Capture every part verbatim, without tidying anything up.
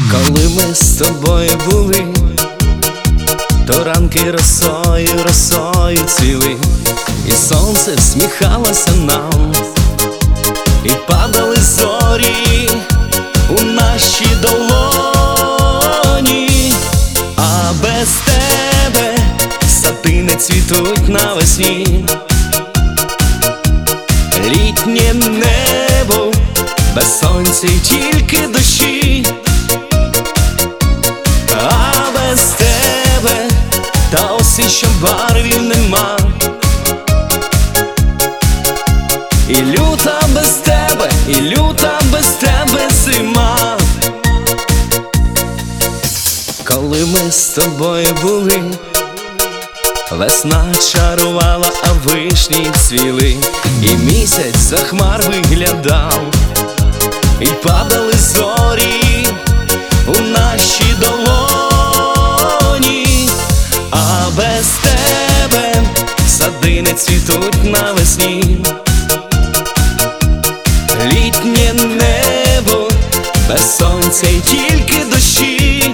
Коли ми з тобою були, то ранки росою, росою цвіли, і сонце всміхалося нам, і падали зорі у наші долоні. А без тебе сади не цвітуть навесні. Літнє небо без сонця й тільки дощі. А без тебе та осінь, що барвів нема. І люта без тебе, і люта без тебе зима. Коли ми з тобою були, весна чарувала, а вишні цвіли, і місяць за хмар виглядав, і падали зорі у наші долоні. А без тебе сади не цвітуть навесні. Літнє небо без сонця й тільки дощі.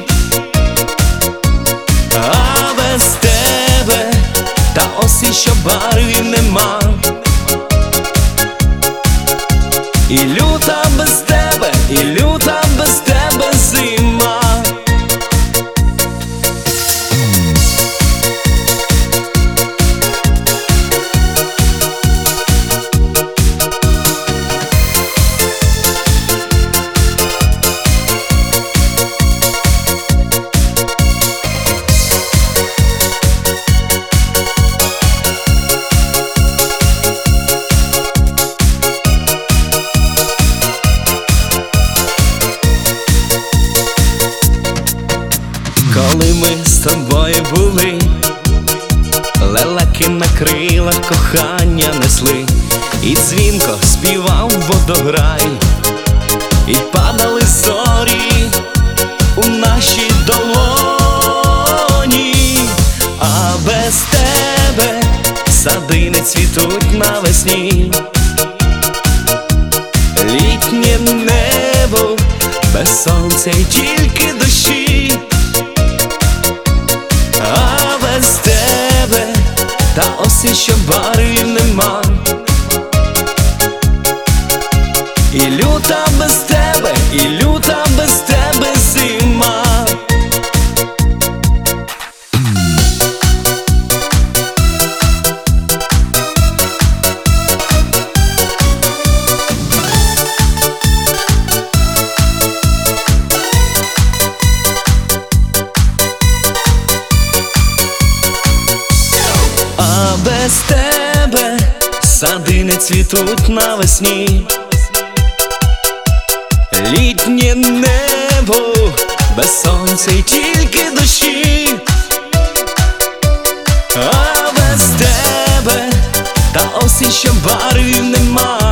А без тебе та осінь, що барвів нема. І люта без тебе, і люта без тебе зима. Коли ми з тобою були, лелеки на крилах кохання несли, і дзвінко співав водограй, і падали зорі у наші долоні. А без тебе сади не цвітуть навесні. Літнє небо без сонця й тільки дощі. А без тебе та осінь, що барвів нема. І люта без тебе, і люта без тебе зима. А без тебе сади не цвітуть навесні. Літнє небо без сонця й тільки дощі. А без тебе та осінь, що барвів нема.